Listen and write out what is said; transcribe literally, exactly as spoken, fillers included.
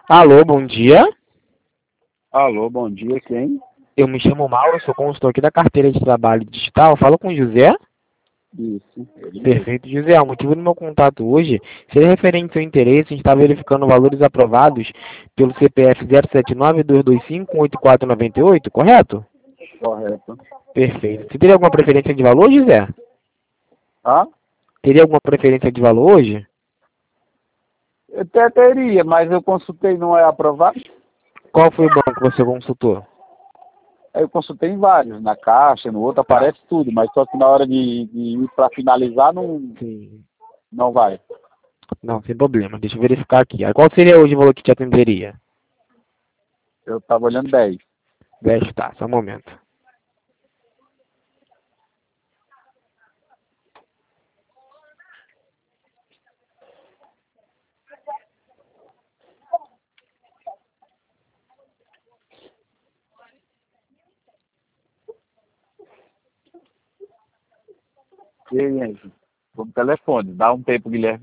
Alô, bom dia. Alô, bom dia, quem? Eu me chamo Mauro, sou consultor aqui da carteira de trabalho digital. Falo com o José. Isso, ele mesmo. Perfeito, José. O motivo do meu contato hoje seria referente ao seu interesse. A gente está verificando valores aprovados pelo C P F zero sete nove dois dois cinco oito quatro nove oito, correto? Correto. Perfeito. Você teria alguma preferência de valor, José? Ah? Teria alguma preferência de valor hoje? Eu até teria, mas eu consultei, não é aprovado? Qual foi o banco que você consultou? Aí eu consultei em vários, na caixa, no outro Tá. aparece tudo, mas só que na hora de, de ir para finalizar não, Sim. não vai. Não, sem problema. Deixa eu verificar aqui. Aí, qual seria hoje o valor que te atenderia? Eu estava olhando dez. dez, tá. Só um momento. E aí, Enzo? Vou no telefone, dá um tempo, Guilherme.